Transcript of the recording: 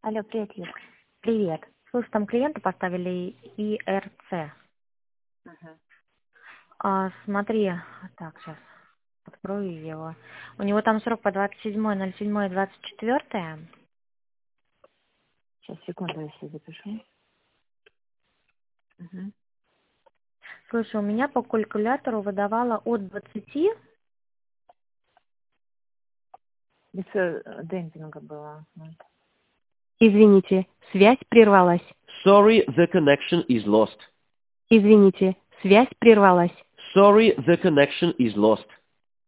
Алло, привет, Юр. Привет. Слушай, там клиенту поставили ИРЦ. Смотри, так, сейчас открою его. У него там срок по 27.07.24. Сейчас, секунду, если запишу. Угу. Слушай, у меня по калькулятору выдавала от 20. Без демпинга было. Извините, связь прервалась. Sorry, the connection is lost. Извините, связь прервалась. Sorry, the connection is lost.